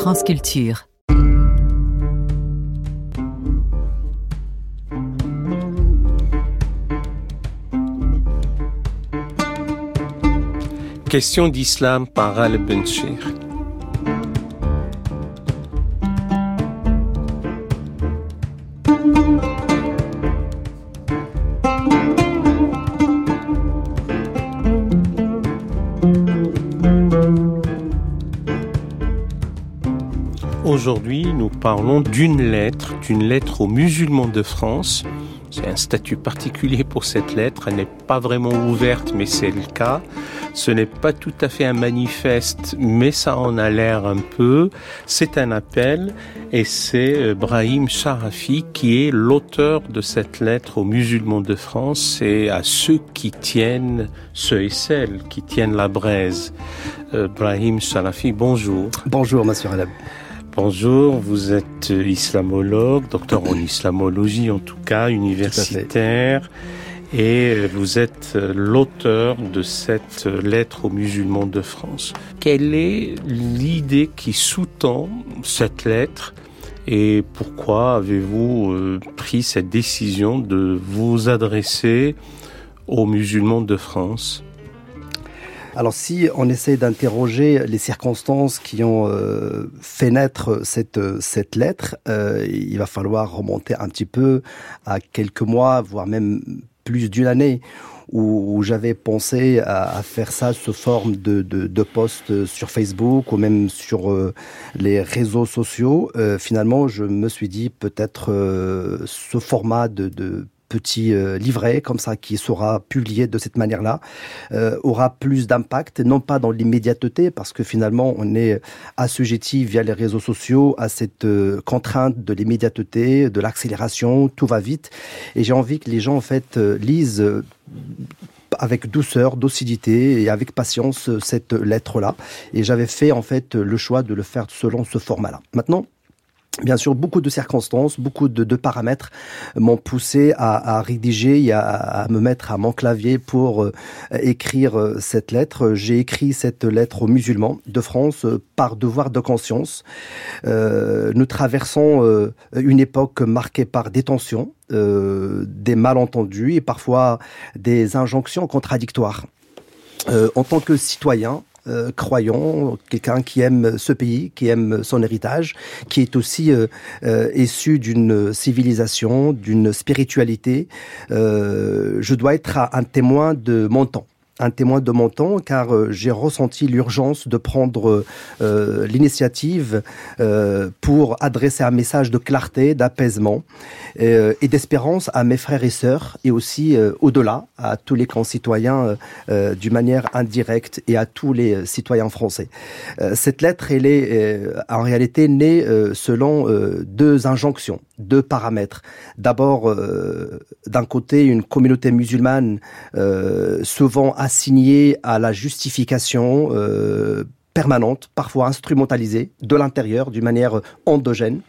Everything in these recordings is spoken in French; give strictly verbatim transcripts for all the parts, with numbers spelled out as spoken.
France Culture. Question d'islam par Al-Benchir. Aujourd'hui, nous parlons d'une lettre, d'une lettre aux musulmans de France. C'est un statut particulier pour cette lettre. Elle n'est pas vraiment ouverte, mais c'est le cas. Ce n'est pas tout à fait un manifeste, mais ça en a l'air un peu. C'est un appel et c'est Brahim Sharafi qui est l'auteur de cette lettre aux musulmans de France et à ceux qui tiennent, ceux et celles qui tiennent la braise. Euh, Brahim Sharafi, bonjour. Bonjour, monsieur Alab. Bonjour, vous êtes islamologue, docteur en islamologie en tout cas, universitaire, et vous êtes l'auteur de cette lettre aux musulmans de France. Quelle est l'idée qui sous-tend cette lettre et pourquoi avez-vous pris cette décision de vous adresser aux musulmans de France ? Alors si on essaie d'interroger les circonstances qui ont euh, fait naître cette cette lettre, euh, il va falloir remonter un petit peu à quelques mois, voire même plus d'une année, où, où j'avais pensé à, à faire ça sous forme de, de, de posts sur Facebook ou même sur euh, les réseaux sociaux. Euh, finalement, je me suis dit peut-être euh, ce format de, de petit euh, livret comme ça qui sera publié de cette manière-là euh, aura plus d'impact, non pas dans l'immédiateté parce que finalement on est assujetti via les réseaux sociaux à cette euh, contrainte de l'immédiateté, de l'accélération, tout va vite et j'ai envie que les gens en fait euh, lisent euh, avec douceur, docilité et avec patience euh, cette lettre-là et j'avais fait en fait le choix de le faire selon ce format-là. Maintenant, bien sûr, beaucoup de circonstances, beaucoup de, de paramètres m'ont poussé à, à rédiger et à, à me mettre à mon clavier pour euh, écrire euh, cette lettre. J'ai écrit cette lettre aux musulmans de France euh, par devoir de conscience. Euh, nous traversons euh, une époque marquée par des tensions, euh, des malentendus et parfois des injonctions contradictoires. Euh, en tant que citoyen, Euh, croyant, quelqu'un qui aime ce pays, qui aime son héritage, qui est aussi euh, euh, issu d'une civilisation, d'une spiritualité. Euh, je dois être un témoin de mon temps. un témoin de mon temps, car euh, j'ai ressenti l'urgence de prendre euh, l'initiative euh, pour adresser un message de clarté, d'apaisement euh, et d'espérance à mes frères et sœurs, et aussi euh, au-delà, à tous les concitoyens euh, d'une manière indirecte et à tous les citoyens français. Euh, cette lettre, elle est euh, en réalité née euh, selon euh, deux injonctions, deux paramètres. D'abord, euh, d'un côté, une communauté musulmane euh, souvent assignée à la justification euh, permanente, parfois instrumentalisée, de l'intérieur, d'une manière endogène.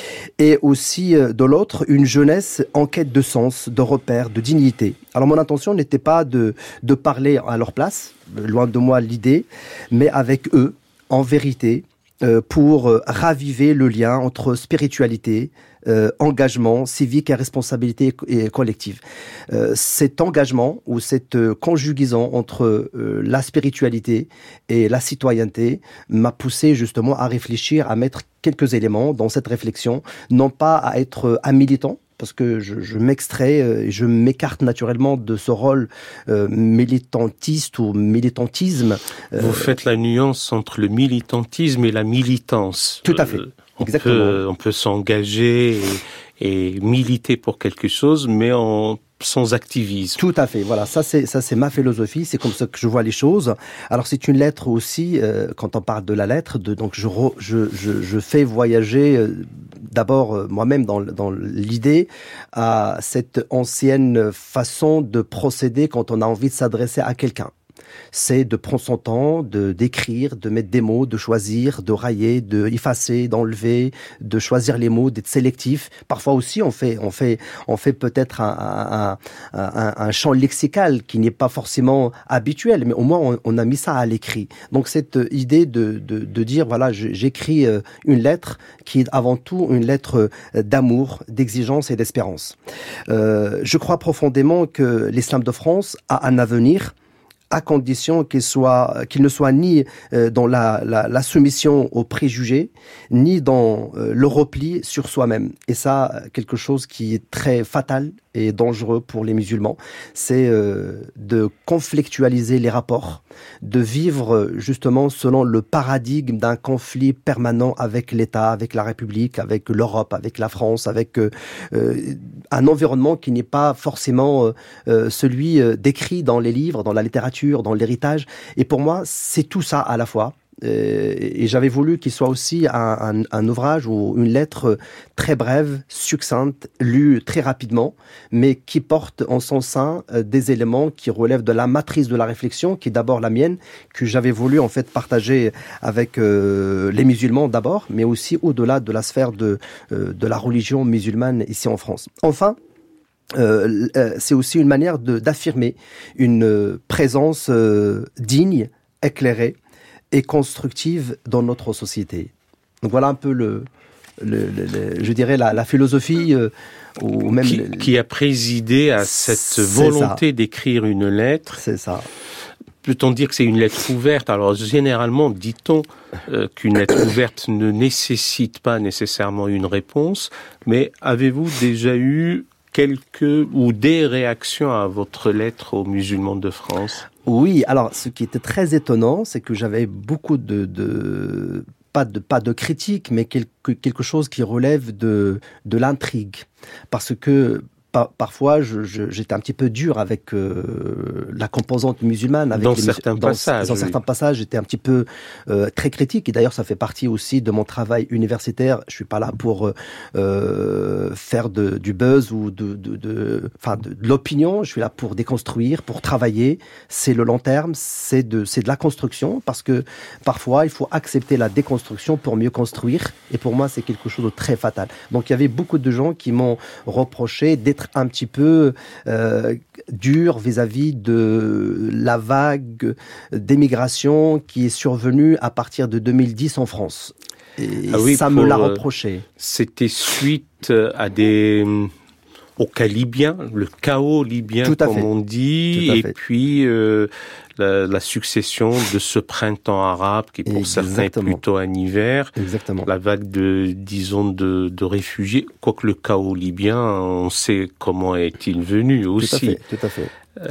Et aussi, euh, de l'autre, une jeunesse en quête de sens, de repères, de dignité. Alors mon intention n'était pas de, de parler à leur place, loin de moi l'idée, mais avec eux, en vérité, euh, pour euh, raviver le lien entre spiritualité, Euh, engagement civique et responsabilité et collective. Euh, cet engagement ou cette euh, conjugaison entre euh, la spiritualité et la citoyenneté m'a poussé justement à réfléchir, à mettre quelques éléments dans cette réflexion, non pas à être euh, un militant, parce que je, je m'extrais, euh, je m'écarte naturellement de ce rôle euh, militantiste ou militantisme. Euh, Vous faites la nuance entre le militantisme et la militance. Tout à fait. Euh, On Exactement. peut, on peut s'engager et, et militer pour quelque chose, mais en, sans activisme. Tout à fait. Voilà, ça c'est ça c'est ma philosophie. C'est comme ça que je vois les choses. Alors c'est une lettre aussi. Euh, quand on parle de la lettre, de, donc je re, je, je je fais voyager euh, d'abord euh, moi-même dans dans l'idée à cette ancienne façon de procéder quand on a envie de s'adresser à quelqu'un. C'est de prendre son temps, de d'écrire, de mettre des mots, de choisir, de railler, de effacer, d'enlever, de choisir les mots, d'être sélectif. Parfois aussi, on fait, on fait, on fait peut-être un, un, un, un champ lexical qui n'est pas forcément habituel, mais au moins on, on a mis ça à l'écrit. Donc cette idée de, de, de dire voilà, j'écris une lettre qui est avant tout une lettre d'amour, d'exigence et d'espérance. Euh, je crois profondément que l'islam de France a un avenir, à condition qu'il soit, qu'il ne soit ni dans la, la, la soumission aux préjugés, ni dans le repli sur soi-même. Et ça, quelque chose qui est très fatal et dangereux pour les musulmans, c'est euh, de conflictualiser les rapports, de vivre justement selon le paradigme d'un conflit permanent avec l'État, avec la République, avec l'Europe, avec la France, avec euh, un environnement qui n'est pas forcément euh, celui décrit dans les livres, dans la littérature, dans l'héritage. Et pour moi, c'est tout ça à la fois. Et j'avais voulu qu'il soit aussi un, un, un ouvrage ou une lettre très brève, succincte, lue très rapidement, mais qui porte en son sein des éléments qui relèvent de la matrice de la réflexion, qui est d'abord la mienne, que j'avais voulu en fait partager avec euh, les musulmans d'abord, mais aussi au-delà de la sphère de, euh, de la religion musulmane ici en France. Enfin, euh, c'est aussi une manière de, d'affirmer une présence euh, digne, éclairée, et constructive dans notre société. Donc voilà un peu le, le, le, le je dirais la, la philosophie euh, ou même qui, le, qui a présidé à cette volonté ça. d'écrire une lettre. C'est ça. Peut-on dire que c'est une lettre ouverte? Alors généralement, dit-on euh, qu'une lettre ouverte ne nécessite pas nécessairement une réponse, mais avez-vous déjà eu quelques ou des réactions à votre lettre aux musulmans de France? Oui, alors ce qui était très étonnant, c'est que j'avais beaucoup de, de pas de pas de critiques, mais quelque quelque chose qui relève de de l'intrigue, parce que Par, parfois, je, je, j'étais un petit peu dur avec euh, la composante musulmane. Avec dans les, certains dans, passages. Dans oui. certains passages, j'étais un petit peu euh, très critique. Et d'ailleurs, ça fait partie aussi de mon travail universitaire. Je suis pas là pour euh, faire de, du buzz ou de, de, de, enfin, de, de l'opinion. Je suis là pour déconstruire, pour travailler. C'est le long terme, c'est de, c'est de la construction, parce que parfois, il faut accepter la déconstruction pour mieux construire. Et pour moi, c'est quelque chose de très fatal. Donc, il y avait beaucoup de gens qui m'ont reproché d'être un petit peu euh, dur vis-à-vis de la vague d'émigration qui est survenue à partir de deux mille dix en France. Et ah oui, ça me l'a reproché. C'était suite à des... au cas libyen, le chaos libyen, comme fait. on dit, et fait. puis euh, la, la succession de ce printemps arabe qui, pour Exactement. certains, est plutôt un hiver. Exactement. La vague de, disons, de, de réfugiés. Quoique le chaos libyen, on sait comment est-il venu aussi. Tout à fait. Tout à fait.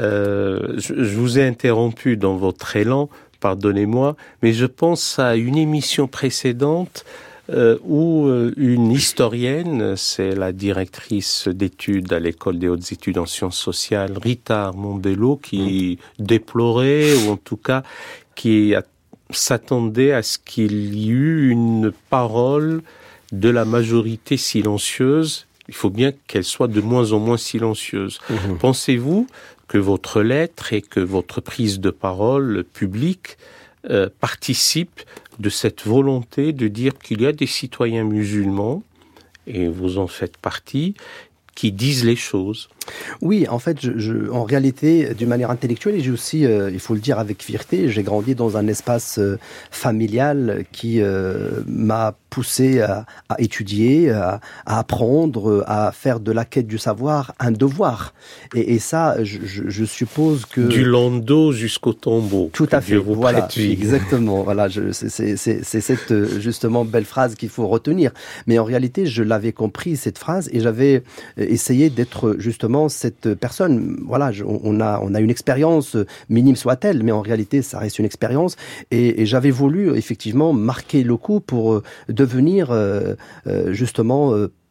Euh, je, je vous ai interrompu dans votre élan, pardonnez-moi, mais je pense à une émission précédente Euh, où euh, une historienne, c'est la directrice d'études à l'École des hautes études en sciences sociales, Rita Armand-Bello, qui mmh. déplorait, ou en tout cas qui a, s'attendait à ce qu'il y eût une parole de la majorité silencieuse. Il faut bien qu'elle soit de moins en moins silencieuse. Mmh. Pensez-vous que votre lettre et que votre prise de parole publique euh, participent de cette volonté de dire qu'il y a des citoyens musulmans, et vous en faites partie, qui disent les choses? Oui, en fait, je, je, en réalité, d'une manière intellectuelle, et j'ai aussi, euh, il faut le dire avec fierté, j'ai grandi dans un espace euh, familial qui euh, m'a poussé à, à étudier, à, à apprendre, à faire de la quête du savoir un devoir. Et, et ça, je, je, je suppose que... Du landau jusqu'au tombeau. Tout à fait, voilà, exactement. Voilà, je, c'est, c'est, c'est, c'est cette, justement, belle phrase qu'il faut retenir. Mais en réalité, je l'avais compris, cette phrase, et j'avais essayé d'être, justement, cette personne. Voilà, je, on a, on a une expérience, minime soit-elle, mais en réalité, ça reste une expérience. Et, et j'avais voulu, effectivement, marquer le coup pour devenir euh, euh, justement euh,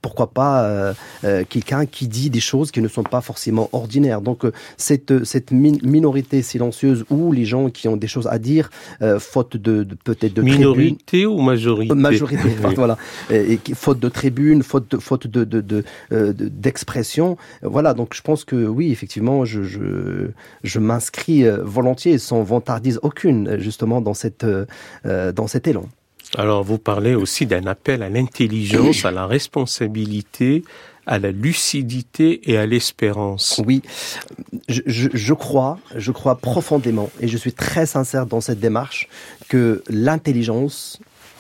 pourquoi pas euh, euh, quelqu'un qui dit des choses qui ne sont pas forcément ordinaires. Donc euh, cette cette min- minorité silencieuse ou les gens qui ont des choses à dire, euh, faute de, de peut-être de minorité tribune, ou majorité majorité, oui. Voilà, et, et faute de tribune, faute de faute de de, de, de, de d'expression, voilà. Donc je pense que oui, effectivement, je je je m'inscris volontiers sans vantardise aucune justement dans cette euh, dans cet élan. Alors vous parlez aussi d'un appel à l'intelligence, à la responsabilité, à la lucidité et à l'espérance. Oui, je, je, je crois, je crois profondément, et je suis très sincère dans cette démarche, que l'intelligence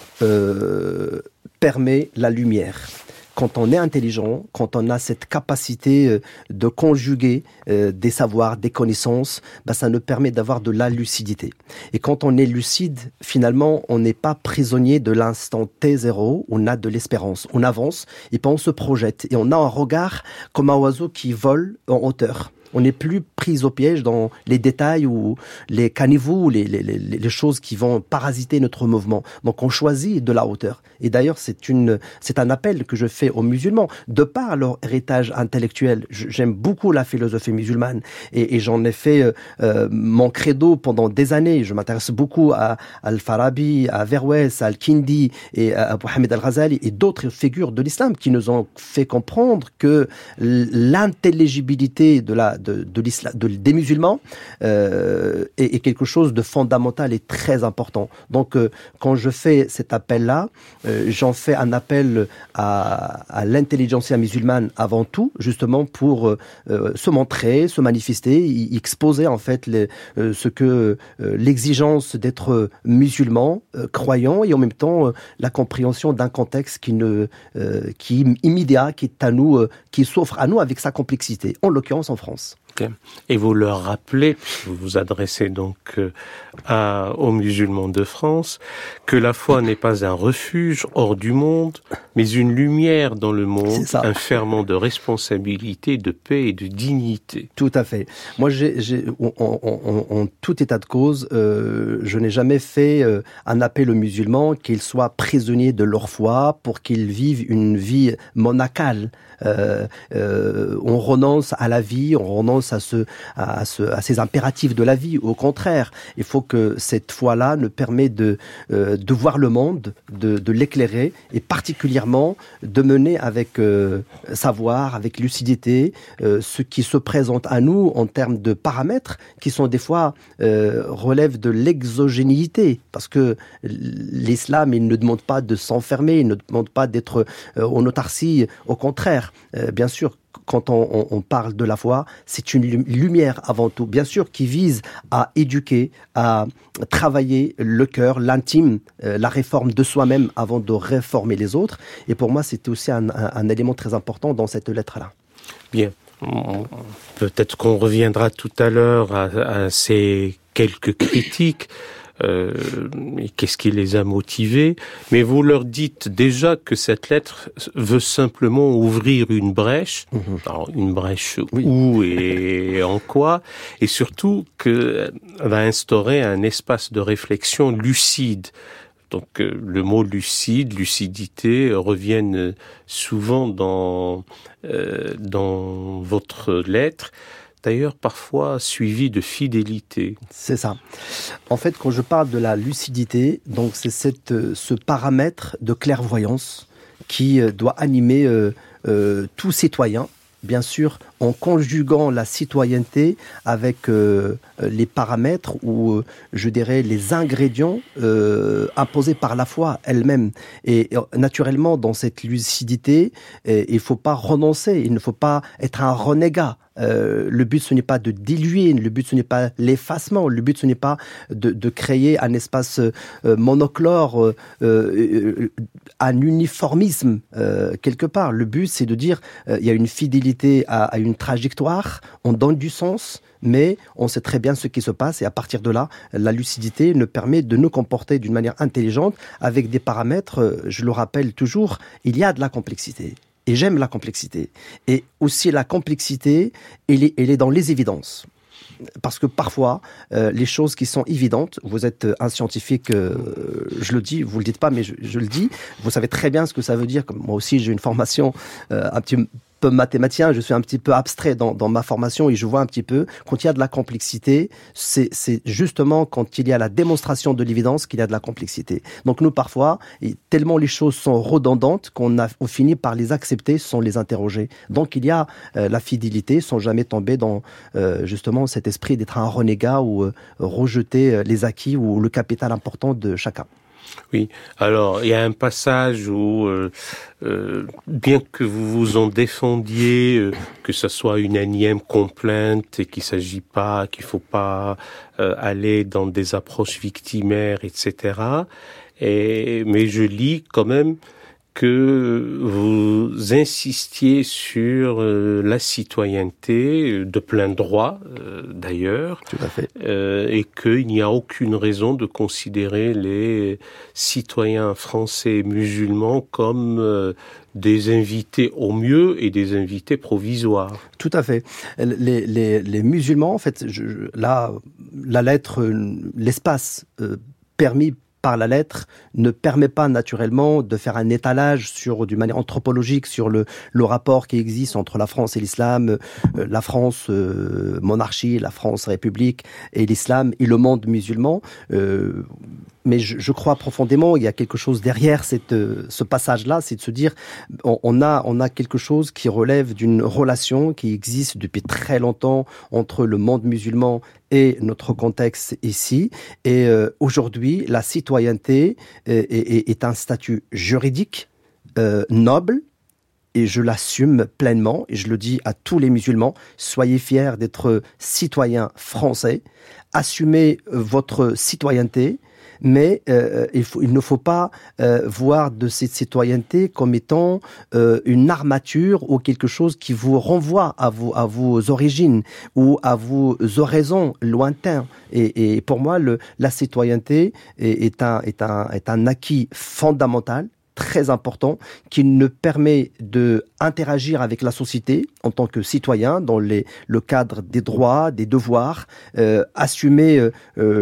euh, permet la lumière. Quand on est intelligent, quand on a cette capacité de conjuguer euh, des savoirs, des connaissances, bah, ça nous permet d'avoir de la lucidité. Et quand on est lucide, finalement, on n'est pas prisonnier de l'instant T zéro, on a de l'espérance. On avance et puis on se projette. Et on a un regard comme un oiseau qui vole en hauteur. On n'est plus pris au piège dans les détails ou les caniveaux, les, les, les, les choses qui vont parasiter notre mouvement. Donc on choisit de la hauteur. Et d'ailleurs, c'est une, c'est un appel que je fais aux musulmans. De par leur héritage intellectuel, j'aime beaucoup la philosophie musulmane et, et j'en ai fait euh, mon credo pendant des années. Je m'intéresse beaucoup à, à Al-Farabi, à Verwes, à Al-Kindi et à Mohamed Al-Ghazali et d'autres figures de l'islam qui nous ont fait comprendre que l'intelligibilité de la De, de l'islam, de, des musulmans euh, est, est quelque chose de fondamental et très important. Donc, euh, quand je fais cet appel-là, euh, j'en fais un appel à, à l'intelligentsia musulmane avant tout, justement pour euh, se montrer, se manifester, y, exposer en fait les, euh, ce que euh, l'exigence d'être musulman, euh, croyant, et en même temps euh, la compréhension d'un contexte qui ne, euh, qui est immédiat, qui est à nous, euh, qui s'offre à nous avec sa complexité. En l'occurrence en France. Et vous leur rappelez, vous vous adressez donc à, aux musulmans de France, que la foi n'est pas un refuge hors du monde, mais une lumière dans le monde, un ferment de responsabilité, de paix et de dignité. Tout à fait. Moi, j'ai, j'ai, en, en, en tout état de cause, euh, je n'ai jamais fait euh, un appel aux musulmans qu'ils soient prisonniers de leur foi pour qu'ils vivent une vie monacale. Euh, euh, on renonce à la vie, on renonce à, ce, à, ce, à ces impératifs de la vie. Au contraire, il faut que cette foi-là nous permette de, euh, de voir le monde, de, de l'éclairer et particulièrement de mener avec euh, savoir, avec lucidité, euh, ce qui se présente à nous en termes de paramètres qui sont des fois euh, relèvent de l'exogénéité, parce que l'islam, il ne demande pas de s'enfermer, il ne demande pas d'être euh, en autarcie, au contraire. Euh, bien sûr, quand on, on, on parle de la foi, c'est une lumière avant tout, bien sûr, qui vise à éduquer, à travailler le cœur, l'intime, euh, la réforme de soi-même avant de réformer les autres. Et pour moi, c'était aussi un, un, un élément très important dans cette lettre-là. Bien. Peut-être qu'on reviendra tout à l'heure à, à ces quelques critiques. Euh, qu'est-ce qui les a motivés, mais vous leur dites déjà que cette lettre veut simplement ouvrir une brèche, mmh. Alors une brèche oui. Où et en quoi, et surtout qu'elle va instaurer un espace de réflexion lucide. Donc euh, le mot lucide, lucidité reviennent souvent dans euh, dans votre lettre. D'ailleurs, parfois suivi de fidélité. C'est ça. En fait, quand je parle de la lucidité, donc c'est cette, ce paramètre de clairvoyance qui doit animer euh, euh, tout citoyen, bien sûr, en conjuguant la citoyenneté avec euh, les paramètres ou, euh, je dirais, les ingrédients euh, imposés par la foi elle-même. Et, et naturellement, dans cette lucidité, et, il ne faut pas renoncer, il ne faut pas être un renégat. Euh, le but, ce n'est pas de diluer, le but, ce n'est pas l'effacement, le but, ce n'est pas de, de créer un espace euh, monochlore, euh, euh, un uniformisme euh, quelque part. Le but, c'est de dire, euh, il y a une fidélité à, à une trajectoire, on donne du sens, mais on sait très bien ce qui se passe et à partir de là, la lucidité nous permet de nous comporter d'une manière intelligente avec des paramètres, je le rappelle toujours, il y a de la complexité. Et j'aime la complexité. Et aussi la complexité, elle est, elle est dans les évidences. Parce que parfois, euh, les choses qui sont évidentes, vous êtes un scientifique, euh, je le dis, vous le dites pas, mais je, je le dis, vous savez très bien ce que ça veut dire. Comme moi aussi, j'ai une formation euh, un petit peu mathématicien, je suis un petit peu abstrait dans, dans ma formation et je vois un petit peu, quand il y a de la complexité, c'est, c'est justement quand il y a la démonstration de l'évidence qu'il y a de la complexité. Donc nous, parfois, tellement les choses sont redondantes qu'on a on finit par les accepter sans les interroger. Donc il y a euh, la fidélité sans jamais tomber dans euh, justement cet esprit d'être un renégat ou euh, rejeter les acquis ou le capital important de chacun. Oui, alors il y a un passage où, euh, euh, bien que vous vous en défendiez, euh, que ce soit une énième complainte et qu'il s'agit pas, qu'il faut pas euh, aller dans des approches victimaires, et cetera. Et mais je lis quand même que vous insistiez sur euh, la citoyenneté de plein droit, euh, d'ailleurs. Tout à fait. Euh, et qu'il n'y a aucune raison de considérer les citoyens français et musulmans comme euh, des invités au mieux et des invités provisoires. Tout à fait. Les, les, les musulmans, en fait, je, là, la lettre, l'espace euh, permis par la lettre ne permet pas naturellement de faire un étalage sur, d'une manière anthropologique, sur le, le rapport qui existe entre la France et l'islam, euh, la France euh, monarchie, la France république et l'islam et le monde musulman. Euh, mais je, je crois profondément, il y a quelque chose derrière cette, ce passage-là, c'est de se dire, on, on a, on a quelque chose qui relève d'une relation qui existe depuis très longtemps entre le monde musulman et notre contexte ici. Et euh, aujourd'hui, la citoyenneté est, est, est un statut juridique euh, noble. Et je l'assume pleinement, et je le dis à tous les musulmans, soyez fiers d'être citoyens français, assumez votre citoyenneté, mais euh, il, faut, il ne faut pas euh, voir de cette citoyenneté comme étant euh, une armature ou quelque chose qui vous renvoie à vos, à vos origines ou à vos horizons lointains. Et, et pour moi, le, la citoyenneté est, est, un, est, un, est un acquis fondamental, très important, qui nous permet de interagir avec la société en tant que citoyen dans les, le cadre des droits, des devoirs, euh, assumer euh,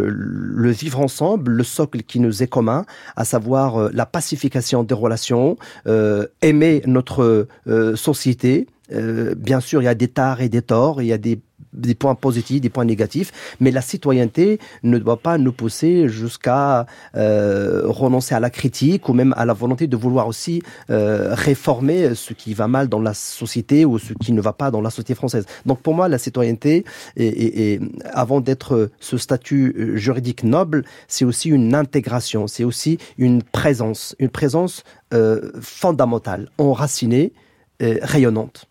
le vivre ensemble, le socle qui nous est commun, à savoir euh, la pacification des relations, euh, aimer notre euh, société. Euh, bien sûr, il y a des tares et des torts, il y a des des points positifs, des points négatifs, mais la citoyenneté ne doit pas nous pousser jusqu'à euh, renoncer à la critique ou même à la volonté de vouloir aussi euh, réformer ce qui va mal dans la société ou ce qui ne va pas dans la société française. Donc pour moi, la citoyenneté, est, est, est, avant d'être ce statut juridique noble, c'est aussi une intégration, c'est aussi une présence, une présence euh, fondamentale, enracinée, euh, rayonnante.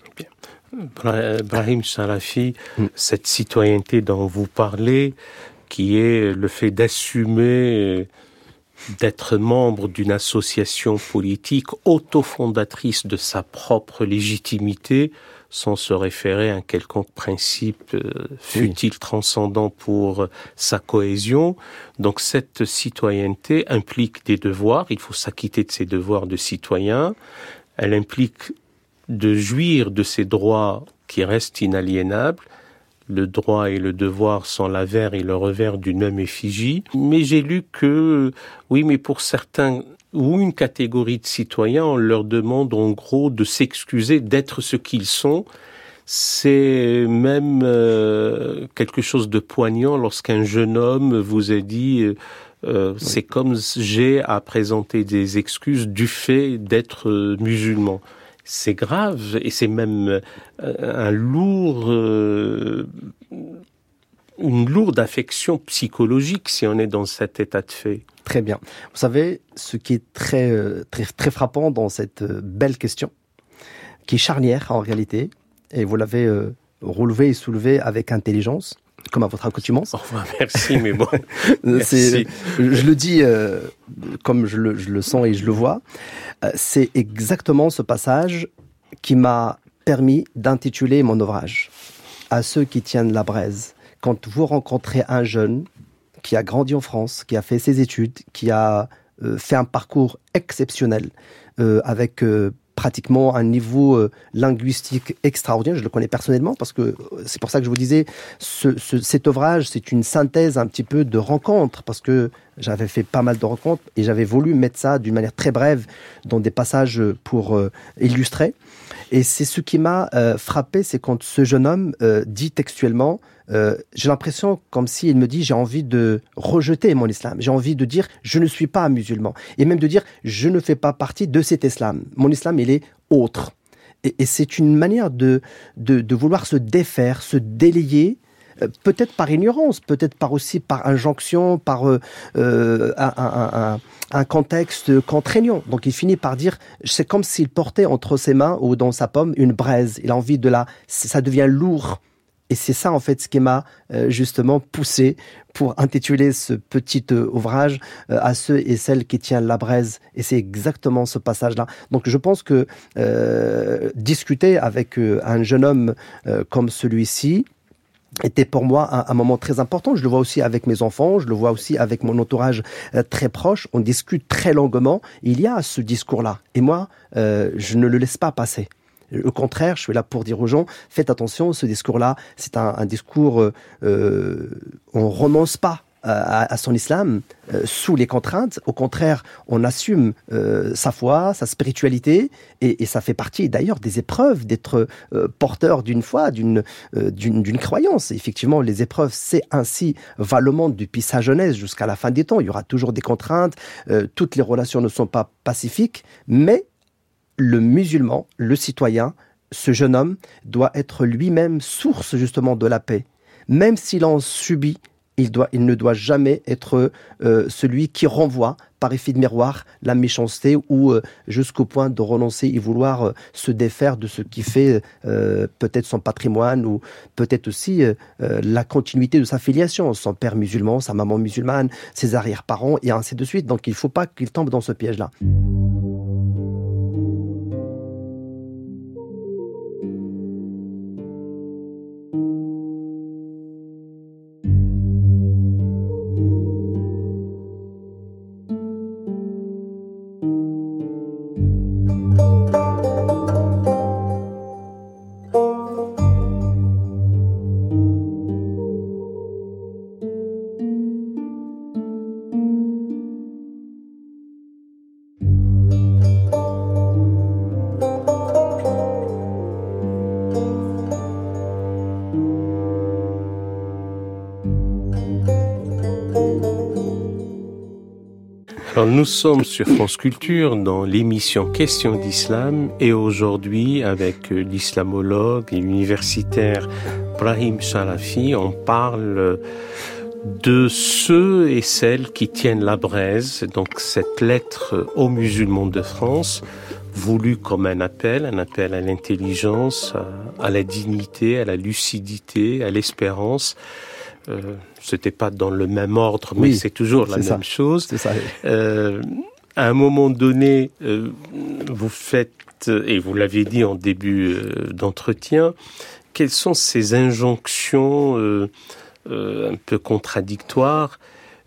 Brahim Sarafi, mm. cette citoyenneté dont vous parlez, qui est le fait d'assumer d'être membre d'une association politique autofondatrice de sa propre légitimité, sans se référer à un quelconque principe, euh, fût-il oui. transcendant pour sa cohésion. Donc cette citoyenneté implique des devoirs, il faut s'acquitter de ses devoirs de citoyen, elle implique de jouir de ces droits qui restent inaliénables. Le droit et le devoir sont l'avers et le revers d'une même effigie. Mais j'ai lu que, oui, mais pour certains ou une catégorie de citoyens, on leur demande en gros de s'excuser d'être ce qu'ils sont. C'est même euh, quelque chose de poignant lorsqu'un jeune homme vous a dit euh, oui. c'est comme j'ai à présenter des excuses du fait d'être euh, musulman. C'est grave et c'est même un lourd, euh, une lourde affection psychologique si on est dans cet état de fait. Très bien. Vous savez, ce qui est très, très, très frappant dans cette belle question, qui est charnière en réalité, et vous l'avez euh, relevé et soulevé avec intelligence, comme à votre accoutumance. Au revoir, merci, mais bon. c'est, je le dis euh, comme je le, je le sens et je le vois. Euh, c'est exactement ce passage qui m'a permis d'intituler mon ouvrage à ceux qui tiennent la braise. Quand vous rencontrez un jeune qui a grandi en France, qui a fait ses études, qui a euh, fait un parcours exceptionnel, euh, avec euh, pratiquement un niveau euh, linguistique extraordinaire. Je le connais personnellement parce que c'est pour ça que je vous disais, ce, ce, cet ouvrage, c'est une synthèse un petit peu de rencontres, parce que j'avais fait pas mal de rencontres et j'avais voulu mettre ça d'une manière très brève dans des passages pour euh, illustrer. Et c'est ce qui m'a euh, frappé, c'est quand ce jeune homme euh, dit textuellement, euh, j'ai l'impression comme s'il me dit, j'ai envie de rejeter mon islam, j'ai envie de dire, je ne suis pas un musulman, et même de dire, je ne fais pas partie de cet islam. Mon islam, il est autre. Et, et c'est une manière de, de, de vouloir se défaire, se délier, euh, peut-être par ignorance, peut-être par aussi par injonction, par euh, euh, un, un, un, un contexte contraignant. Donc il finit par dire, c'est comme s'il portait entre ses mains ou dans sa pomme une braise. Il a envie de la, ça devient lourd. Et c'est ça, en fait, ce qui m'a euh, justement poussé pour intituler ce petit euh, ouvrage euh, à ceux et celles qui tiennent la braise. Et c'est exactement ce passage-là. Donc, je pense que euh, discuter avec euh, un jeune homme euh, comme celui-ci était pour moi un, un moment très important. Je le vois aussi avec mes enfants, je le vois aussi avec mon entourage euh, très proche. On discute très longuement. Il y a ce discours-là. Et moi, euh, je ne le laisse pas passer. Au contraire, je suis là pour dire aux gens, faites attention, ce discours-là, c'est un, un discours, euh, on renonce pas à, à son islam euh, sous les contraintes. Au contraire, on assume euh, sa foi, sa spiritualité, et, et ça fait partie d'ailleurs des épreuves d'être euh, porteur d'une foi, d'une, euh, d'une, d'une croyance. Et effectivement, les épreuves, c'est ainsi va le monde depuis sa jeunesse jusqu'à la fin des temps. Il y aura toujours des contraintes, euh, toutes les relations ne sont pas pacifiques, mais le musulman, le citoyen, ce jeune homme doit être lui-même source justement de la paix. Même s'il en subit, il, doit, il ne doit jamais être euh, celui qui renvoie par effet de miroir la méchanceté ou euh, jusqu'au point de renoncer et vouloir euh, se défaire de ce qui fait euh, peut-être son patrimoine ou peut-être aussi euh, la continuité de sa filiation, son père musulman, sa maman musulmane, ses arrière-parents et ainsi de suite. Donc il ne faut pas qu'il tombe dans ce piège-là. Alors nous sommes sur France Culture dans l'émission Questions d'Islam et aujourd'hui avec l'islamologue et l'universitaire Brahim Sharafi, on parle de ceux et celles qui tiennent la braise, donc cette lettre aux musulmans de France, voulue comme un appel, un appel à l'intelligence, à, à la dignité, à la lucidité, à l'espérance. Euh, c'était pas dans le même ordre, mais oui, c'est toujours la c'est même ça. chose. C'est ça, oui. euh, à un moment donné, euh, vous faites, et vous l'avez dit en début euh, d'entretien, quelles sont ces injonctions euh, euh, un peu contradictoires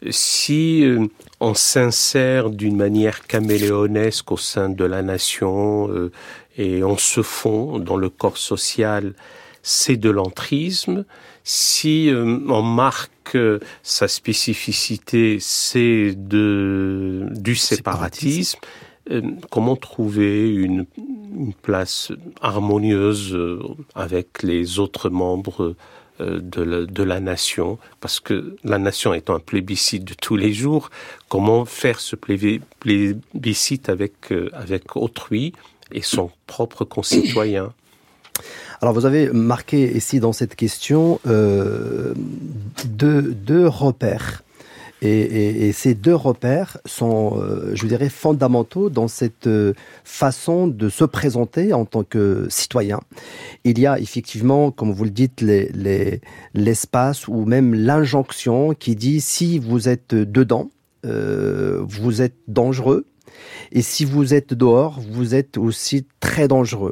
si euh, on s'insère d'une manière caméléonesque au sein de la nation euh, et on se fond dans le corps social, c'est de l'entrisme. Si euh, on marque euh, sa spécificité, c'est de du séparatisme. Euh, comment trouver une, une place harmonieuse euh, avec les autres membres euh, de, la, de la nation? Parce que la nation étant un plébiscite de tous les jours, comment faire ce plébiscite avec euh, avec autrui et son propre concitoyen? Alors vous avez marqué ici dans cette question euh, deux, deux repères. Et, et, et ces deux repères sont, euh, je dirais, fondamentaux dans cette euh, façon de se présenter en tant que citoyen. Il y a effectivement, comme vous le dites, les, les, l'espace ou même l'injonction qui dit si vous êtes dedans, euh, vous êtes dangereux. Et si vous êtes dehors, vous êtes aussi très dangereux.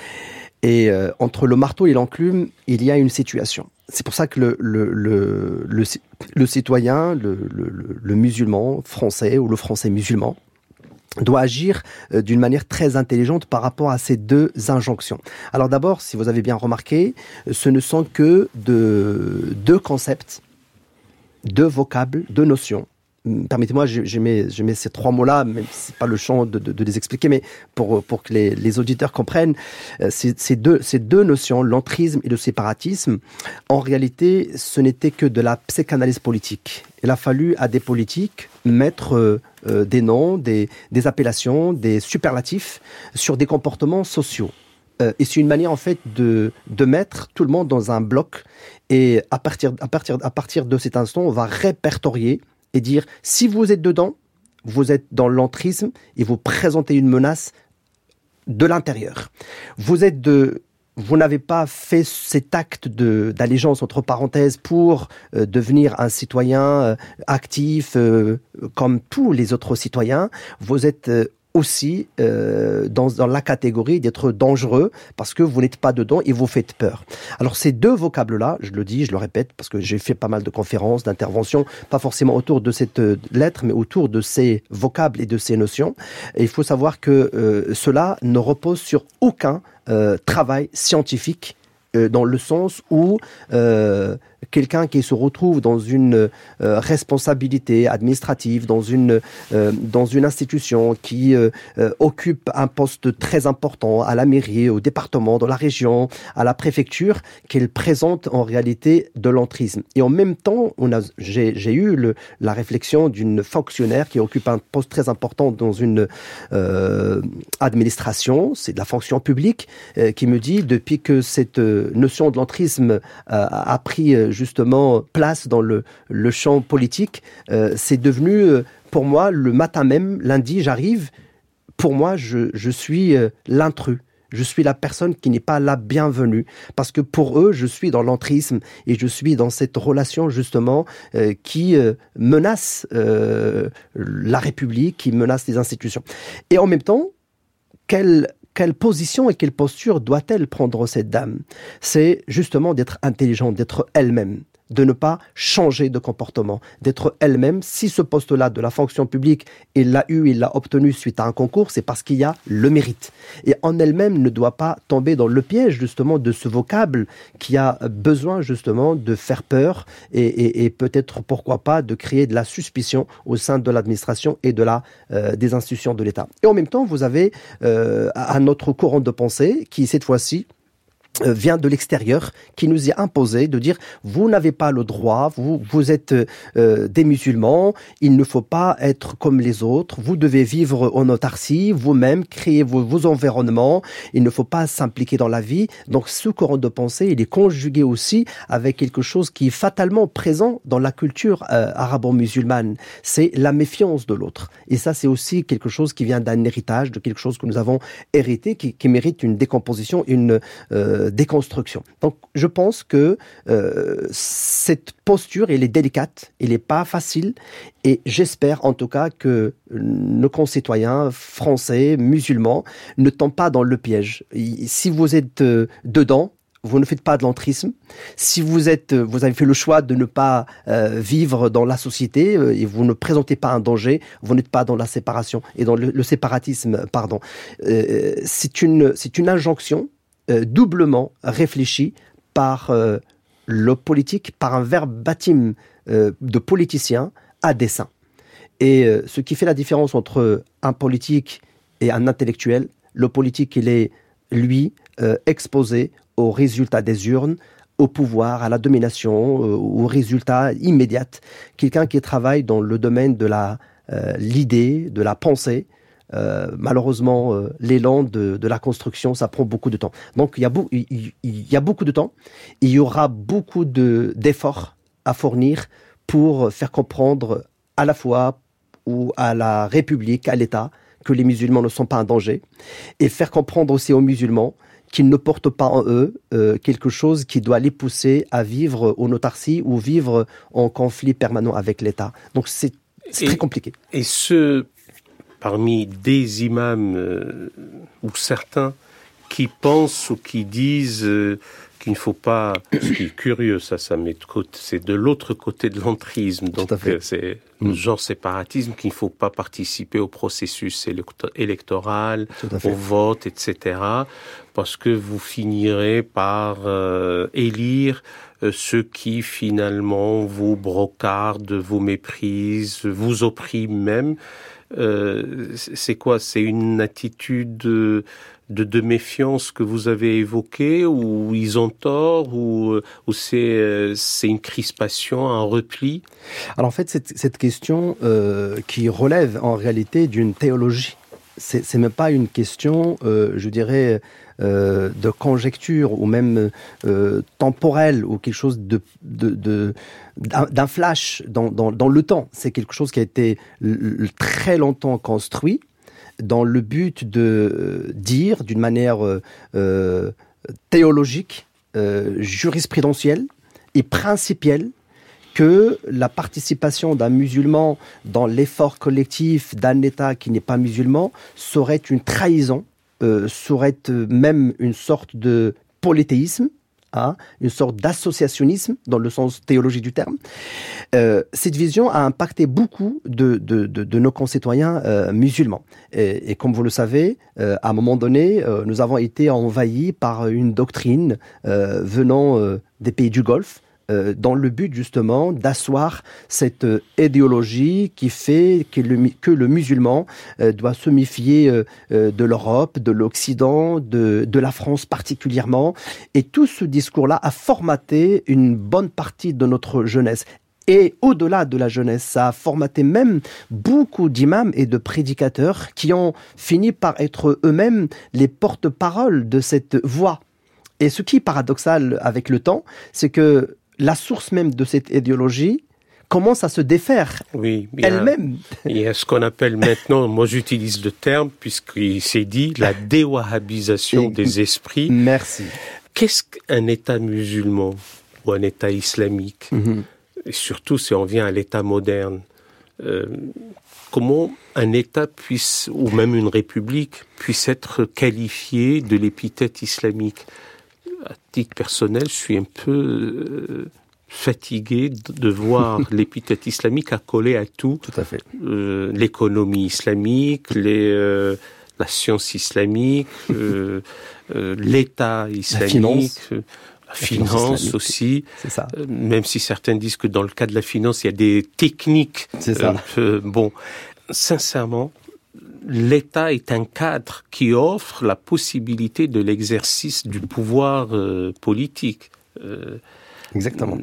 Et euh, entre le marteau et l'enclume, il y a une situation. C'est pour ça que le, le, le, le, le citoyen, le, le, le musulman français ou le français musulman, doit agir euh, d'une manière très intelligente par rapport à ces deux injonctions. Alors d'abord, si vous avez bien remarqué, ce ne sont que de, deux concepts, deux vocables, deux notions. Permettez-moi, je mets, je mets ces trois mots-là, même si c'est pas le champ de, de, de les expliquer, mais pour, pour que les, les auditeurs comprennent, ces, ces, deux, ces deux notions, l'entrisme et le séparatisme, en réalité, ce n'était que de la psychanalyse politique. Il a fallu à des politiques mettre euh, des noms, des, des appellations, des superlatifs sur des comportements sociaux. Euh, et c'est une manière, en fait, de, de mettre tout le monde dans un bloc. Et à partir, à partir, à partir de cet instant, on va répertorier et dire, si vous êtes dedans, vous êtes dans l'entrisme et vous présentez une menace de l'intérieur. Vous êtes de, vous n'avez pas fait cet acte de, d'allégeance, entre parenthèses, pour euh, devenir un citoyen euh, actif euh, comme tous les autres citoyens. Vous êtes euh, aussi euh, dans, dans la catégorie d'être dangereux parce que vous n'êtes pas dedans et vous faites peur. Alors ces deux vocables-là, je le dis, je le répète, parce que j'ai fait pas mal de conférences, d'interventions, pas forcément autour de cette euh, lettre, mais autour de ces vocables et de ces notions. Et il faut savoir que euh, cela ne repose sur aucun euh, travail scientifique, euh, dans le sens où euh, quelqu'un qui se retrouve dans une euh, responsabilité administrative, dans une euh, dans une institution qui euh, euh, occupe un poste très important à la mairie, au département, dans la région, à la préfecture, qu'elle présente en réalité de l'entrisme. Et en même temps, on a, j'ai, j'ai eu le, la réflexion d'une fonctionnaire qui occupe un poste très important dans une euh, administration, c'est de la fonction publique, euh, qui me dit, depuis que cette notion de l'entrisme euh, a pris euh, justement place dans le, le champ politique, euh, c'est devenu euh, pour moi le matin même, lundi, j'arrive, pour moi je, je suis euh, l'intrus. Je suis la personne qui n'est pas la bienvenue. Parce que pour eux, je suis dans l'entrisme et je suis dans cette relation justement euh, qui euh, menace euh, la République, qui menace les institutions. Et en même temps, quelle Quelle position et quelle posture doit-elle prendre cette dame? C'est justement d'être intelligente, d'être elle-même, de ne pas changer de comportement, d'être elle-même. Si ce poste-là de la fonction publique, il l'a eu, il l'a obtenu suite à un concours, c'est parce qu'il y a le mérite. Et en elle-même ne doit pas tomber dans le piège justement de ce vocable qui a besoin justement de faire peur et, et, et peut-être, pourquoi pas, de créer de la suspicion au sein de l'administration et de la, euh, des institutions de l'État. Et en même temps, vous avez euh, un autre courant de pensée qui, cette fois-ci, vient de l'extérieur, qui nous est imposé de dire vous n'avez pas le droit, vous vous êtes euh, des musulmans, il ne faut pas être comme les autres, vous devez vivre en autarcie, vous-même créer vos, vos environnements, il ne faut pas s'impliquer dans la vie. Donc ce courant de pensée, il est conjugué aussi avec quelque chose qui est fatalement présent dans la culture euh, arabo-musulmane, c'est la méfiance de l'autre. Et ça, c'est aussi quelque chose qui vient d'un héritage, de quelque chose que nous avons hérité, qui, qui mérite une décomposition, une euh, déconstruction. Donc, je pense que euh, cette posture, elle est délicate, elle n'est pas facile, et j'espère en tout cas que nos concitoyens français, musulmans, ne tombent pas dans le piège. Si vous êtes euh, dedans, vous ne faites pas de l'entrisme. Si vous êtes, vous avez fait le choix de ne pas euh, vivre dans la société euh, et vous ne présentez pas un danger, vous n'êtes pas dans la séparation et dans le, le séparatisme, pardon. Euh, c'est une, c'est une injonction Euh, doublement réfléchi par euh, le politique, par un verbatim euh, de politicien à dessein. Et euh, ce qui fait la différence entre un politique et un intellectuel, le politique, il est, lui, euh, exposé aux résultats des urnes, au pouvoir, à la domination, euh, aux résultats immédiats. Quelqu'un qui travaille dans le domaine de la, euh, l'idée, de la pensée, Euh, malheureusement, euh, l'élan de, de la construction, ça prend beaucoup de temps. Donc, il y a, beau, il, il y a beaucoup de temps. Il y aura beaucoup de, d'efforts à fournir pour faire comprendre à la fois ou à la République, à l'État, que les musulmans ne sont pas un danger, et faire comprendre aussi aux musulmans qu'ils ne portent pas en eux euh, quelque chose qui doit les pousser à vivre en autarcie ou vivre en conflit permanent avec l'État. Donc, c'est, c'est et, très compliqué. Et ce... parmi des imams euh, ou certains qui pensent ou qui disent euh, qu'il ne faut pas, ce qui est curieux, ça, ça met de côté, c'est de l'autre côté de l'entrisme, donc c'est le genre séparatisme, qu'il ne faut pas participer au processus électoral, au vote, et cetera, parce que vous finirez par euh, élire euh, ceux qui finalement vous brocardent, vous méprisent, vous oppriment même. Euh, c'est quoi? C'est une attitude de, de, de méfiance que vous avez évoquée, ou ils ont tort, ou, ou c'est, c'est une crispation, un repli? Alors en fait, cette, cette question euh, qui relève en réalité d'une théologie. C'est, c'est même pas une question, euh, je dirais, euh, de conjecture ou même euh, temporelle ou quelque chose de, de, de d'un, d'un flash dans, dans, dans le temps. C'est quelque chose qui a été l- très longtemps construit dans le but de euh, dire d'une manière euh, théologique, euh, jurisprudentielle et principielle que la participation d'un musulman dans l'effort collectif d'un État qui n'est pas musulman serait une trahison, euh, serait même une sorte de polythéisme, hein, une sorte d'associationnisme dans le sens théologique du terme. Euh, cette vision a impacté beaucoup de, de, de, de nos concitoyens euh, musulmans. Et, et comme vous le savez, euh, à un moment donné, euh, nous avons été envahis par une doctrine euh, venant euh, des pays du Golfe, Euh, dans le but justement d'asseoir cette euh, idéologie qui fait que le, que le musulman euh, doit se méfier euh, euh, de l'Europe, de l'Occident, de, de la France particulièrement. Et tout ce discours-là a formaté une bonne partie de notre jeunesse. Et au-delà de la jeunesse, ça a formaté même beaucoup d'imams et de prédicateurs qui ont fini par être eux-mêmes les porte-paroles de cette voix. Et ce qui est paradoxal avec le temps, c'est que la source même de cette idéologie commence à se défaire oui, elle-même. Il y a ce qu'on appelle maintenant, moi j'utilise le terme puisqu'il s'est dit, la déwahhabisation des esprits. Merci. Qu'est-ce qu'un État musulman ou un État islamique? Mm-hmm. Et surtout si on vient à l'État moderne, euh, comment un État puisse, ou même une république, puisse être qualifié de l'épithète islamique? À titre personnel, je suis un peu euh, fatigué de, de voir l'épithète islamique accolée à tout. Tout à fait. Euh, l'économie islamique, les, euh, la science islamique, euh, euh, l'État islamique, la finance, euh, la la finance, finance aussi. C'est ça. Euh, même si certains disent que dans le cas de la finance, il y a des techniques. C'est ça. Euh, bon, sincèrement, l'État est un cadre qui offre la possibilité de l'exercice du pouvoir euh, politique. Euh, Exactement.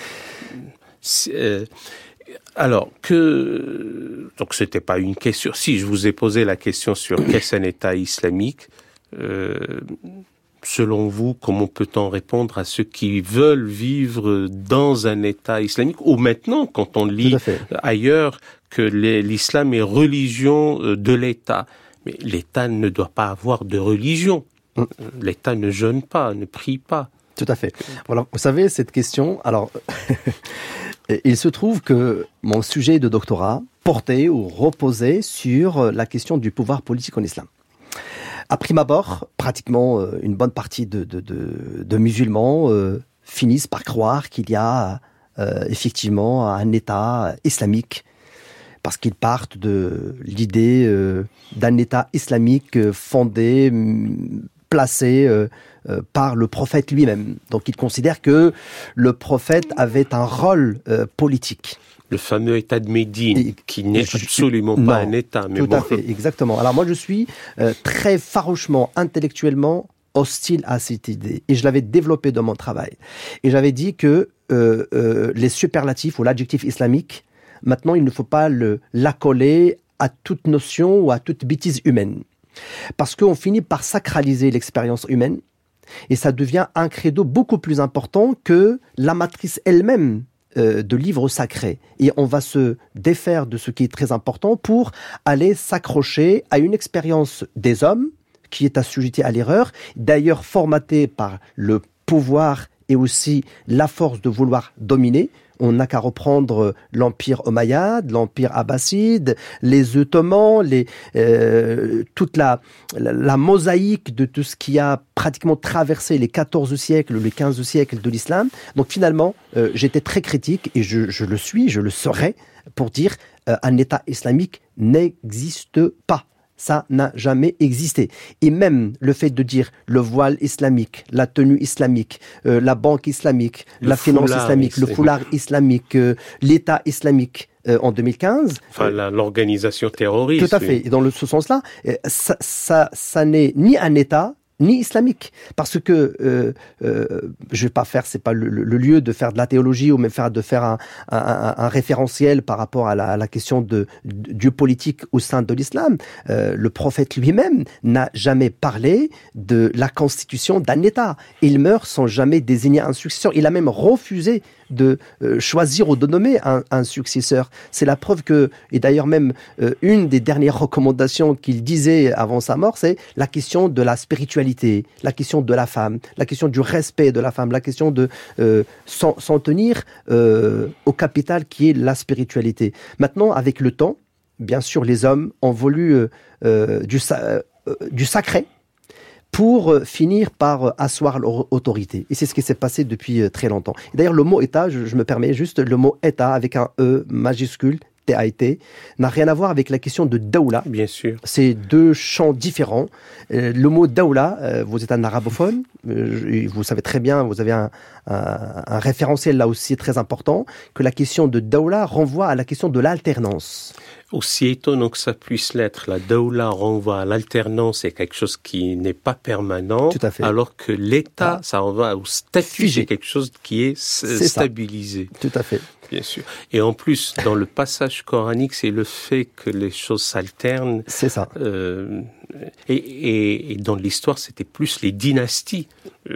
Euh, alors que donc c'était pas une question. Si je vous ai posé la question sur qu'est-ce un État islamique, euh, selon vous, comment peut-on répondre à ceux qui veulent vivre dans un État islamique, ou maintenant, quand on lit ailleurs que les, l'islam est religion de l'État, mais l'État ne doit pas avoir de religion. Mmh. L'État ne jeûne pas, ne prie pas. Tout à fait. Voilà, vous savez, cette question, alors, il se trouve que mon sujet de doctorat portait ou reposait sur la question du pouvoir politique en islam. À prime abord, pratiquement euh, une bonne partie de, de, de, de musulmans euh, finissent par croire qu'il y a euh, effectivement un État islamique, parce qu'ils partent de l'idée euh, d'un État islamique fondé, placé euh, euh, par le prophète lui-même. Donc ils considèrent que le prophète avait un rôle euh, politique. Le fameux État de Médine, et, qui n'est je, absolument non, pas un État. Mais tout bon. à fait, exactement. Alors moi, je suis euh, très farouchement, intellectuellement hostile à cette idée. Et je l'avais développé dans mon travail. Et j'avais dit que euh, euh, les superlatifs ou l'adjectif islamique, maintenant, il ne faut pas le, l'accoler à toute notion ou à toute bêtise humaine. Parce qu'on finit par sacraliser l'expérience humaine et ça devient un credo beaucoup plus important que la matrice elle-même euh, de livres sacrés. Et on va se défaire de ce qui est très important pour aller s'accrocher à une expérience des hommes qui est assujettie à l'erreur, d'ailleurs formatée par le pouvoir et aussi la force de vouloir dominer. On n'a qu'à reprendre l'empire omeyyade, l'empire abbasside, les Ottomans, les, euh, toute la, la, la mosaïque de tout ce qui a pratiquement traversé les quatorze siècles, les quinze siècles de l'islam. Donc finalement, euh, j'étais très critique, et je, je le suis, je le serai, pour dire euh, un État islamique n'existe pas. Ça n'a jamais existé. Et même le fait de dire le voile islamique, la tenue islamique, euh, la banque islamique, le la finance islamique, islamique, le foulard islamique, euh, l'État islamique euh, en deux mille quinze. Enfin, la, l'organisation terroriste. Tout à fait. Oui. Et dans le, ce sens-là, euh, ça, ça, ça n'est ni un État, ni islamique, parce que euh, euh, je vais pas faire, c'est pas le, le lieu de faire de la théologie ou même faire de faire un, un, un référentiel par rapport à la, à la question de, de Dieu politique au sein de l'islam. Euh, le prophète lui-même n'a jamais parlé de la constitution d'un État. Il meurt sans jamais désigner un successeur. Il a même refusé de euh, choisir ou de nommer un, un successeur. C'est la preuve que, et d'ailleurs même euh, une des dernières recommandations qu'il disait avant sa mort, c'est la question de la spiritualité, la question de la femme, la question du respect de la femme, la question de euh, s'en, s'en tenir euh, au capital qui est la spiritualité. Maintenant, avec le temps, bien sûr, les hommes ont voulu euh, euh, du, euh, du sacré, pour finir par asseoir leur autorité. Et c'est ce qui s'est passé depuis très longtemps. Et d'ailleurs, le mot État, je, je me permets juste, le mot État avec un E majuscule, T A I T, n'a rien à voir avec la question de Daoula. Bien sûr. C'est deux champs différents. Euh, le mot Daoula, euh, vous êtes un arabophone, euh, vous savez très bien, vous avez un, un, un référentiel là aussi très important, que la question de Daoula renvoie à la question de l'alternance. Aussi étonnant que ça puisse l'être, la Daoula renvoie à l'alternance et quelque chose qui n'est pas permanent, tout à fait. Alors que l'État, ah. ça renvoie au statut, Figé. C'est quelque chose qui est, c'est stabilisé. Ça. Tout à fait. Bien sûr. Et en plus, dans le passage coranique, c'est le fait que les choses s'alternent. C'est ça. Euh, et, et, et dans l'histoire, c'était plus les dynasties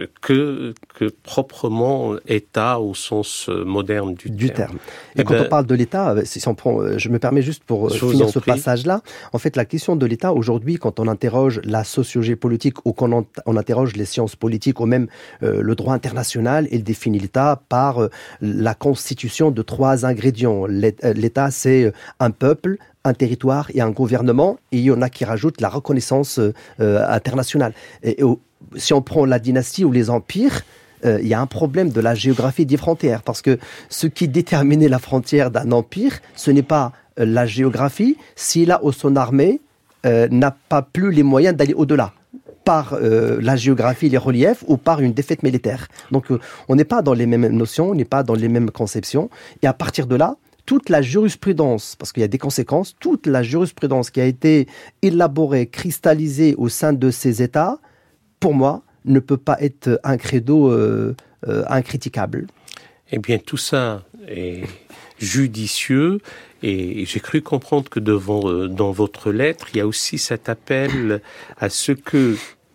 que, que proprement État au sens moderne du, du terme. terme. Et, et quand ben, on parle de l'État, si on prend, je me permets juste pour finir ce prie. passage-là, en fait, la question de l'État aujourd'hui, quand on interroge la sociologie politique ou quand on, on interroge les sciences politiques ou même euh, le droit international, il définit l'État par euh, la constitution de trois ingrédients. L'État, c'est un peuple, un territoire et un gouvernement, et il y en a qui rajoutent la reconnaissance euh, internationale. Et, et, si on prend la dynastie ou les empires, euh, il y a un problème de la géographie des frontières, parce que ce qui déterminait la frontière d'un empire, ce n'est pas euh, la géographie, s'il a ou son armée euh, n'a pas plus les moyens d'aller au-delà, par euh, la géographie, les reliefs, ou par une défaite militaire. Donc euh, on n'est pas dans les mêmes notions, on n'est pas dans les mêmes conceptions, et à partir de là, toute la jurisprudence, parce qu'il y a des conséquences, toute la jurisprudence qui a été élaborée, cristallisée au sein de ces États, pour moi, ne peut pas être un credo euh, euh, incriticable. Eh bien, tout ça est judicieux, et j'ai cru comprendre que devant, euh, dans votre lettre, il y a aussi cet appel à ce que,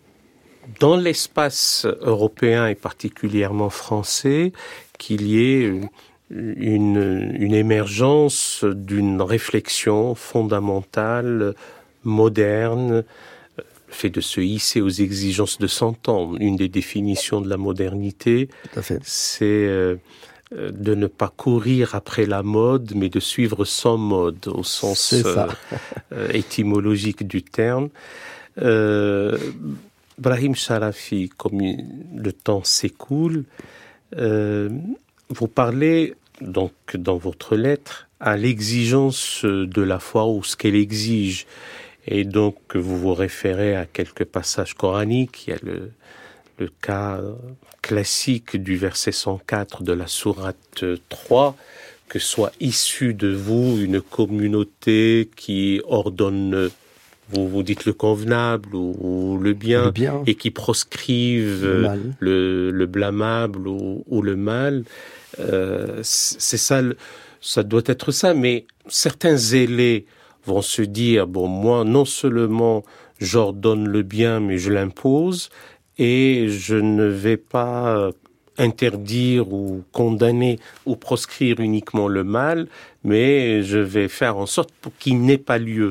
dans l'espace européen et particulièrement français, qu'il y ait une, une, une émergence d'une réflexion fondamentale, moderne, le fait de se hisser aux exigences de son temps. Une des définitions de la modernité, c'est euh, de ne pas courir après la mode, mais de suivre son mode, au sens euh, étymologique du terme. Euh, Brahim Sharafi, comme le temps s'écoule, euh, vous parlez donc dans votre lettre à l'exigence de la foi ou ce qu'elle exige, et donc vous vous référez à quelques passages coraniques. Il y a le, le cas classique du verset cent quatre de la sourate trois, que soit issue de vous une communauté qui ordonne, vous, vous dites le convenable ou, ou le, bien, le bien, et qui proscrivent le, le, le blâmable ou, ou le mal. Euh, c'est ça, ça doit être ça, mais certains zélés vont se dire, bon, moi, non seulement j'ordonne le bien, mais je l'impose, et je ne vais pas interdire ou condamner ou proscrire uniquement le mal, mais je vais faire en sorte pour qu'il n'ait pas lieu.